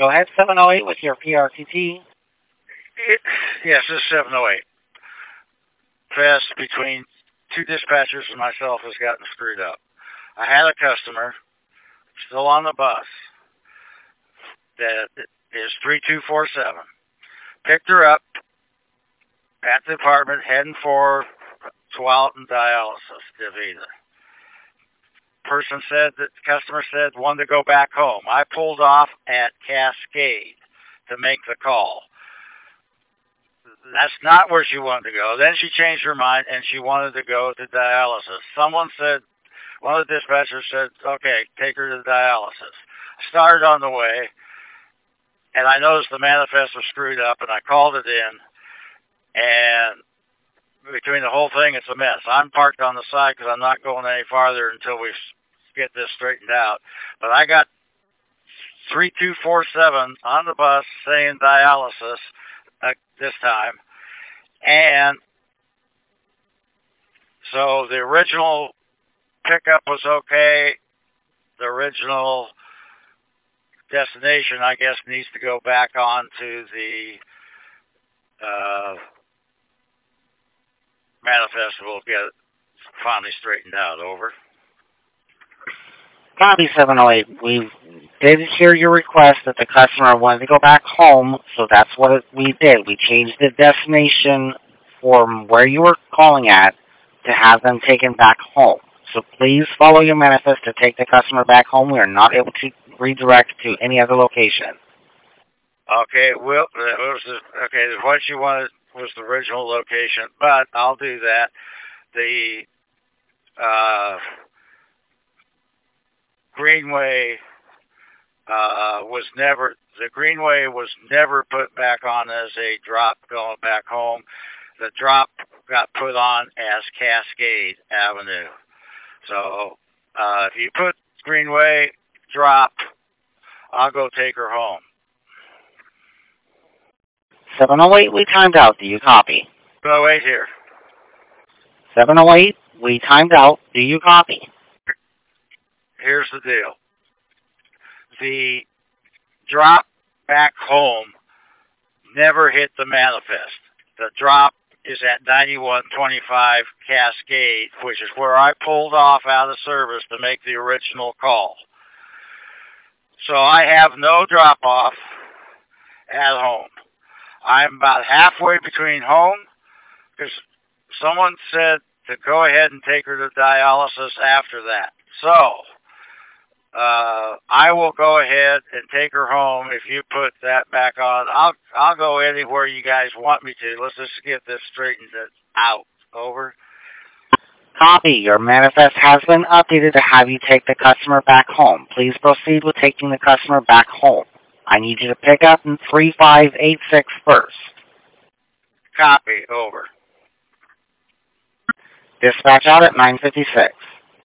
Go ahead, 708 with your PRTT. Yes, this is 708. Fest between two dispatchers and myself has gotten screwed up. I had a customer still on the bus that is 3247. Picked her up at the apartment heading for Tualatin dialysis, DaVita. Customer said wanted to go back home. I pulled off at Cascade to make the call. That's not where she wanted to go. Then she changed her mind and she wanted to go to dialysis. One of the dispatchers said, okay, take her to dialysis. I started on the way and I noticed the manifest was screwed up and I called it in, and between the whole thing, it's a mess. I'm parked on the side because I'm not going any farther until we get this straightened out. But I got 3247 on the bus saying dialysis this time. And so the original pickup was okay. The original destination, I guess, needs to go back on to the manifest. We'll get it finally straightened out. Over. Copy, 708. We did hear your request that the customer wanted to go back home, so that's what we did. We changed the destination from where you were calling at to have them taken back home. So please follow your manifest to take the customer back home. We are not able to redirect to any other location. Okay, well, what you wanted was the original location, but I'll do that. The Greenway was never put back on as a drop going back home. The drop got put on as Cascade Avenue. So if you put Greenway drop, I'll go take her home. 708, we timed out. Do you copy? 708 here. 708, we timed out. Do you copy? Here's the deal. The drop back home never hit the manifest. The drop is at 9125 Cascade, which is where I pulled off out of service to make the original call. So I have no drop-off at home. I'm about halfway between home because someone said to go ahead and take her to dialysis after that. So I will go ahead and take her home if you put that back on. I'll go anywhere you guys want me to. Let's just get this straightened out. Over. Copy. Your manifest has been updated to have you take the customer back home. Please proceed with taking the customer back home. I need you to pick up in 3586 first. Copy. Over. Dispatch out at 956.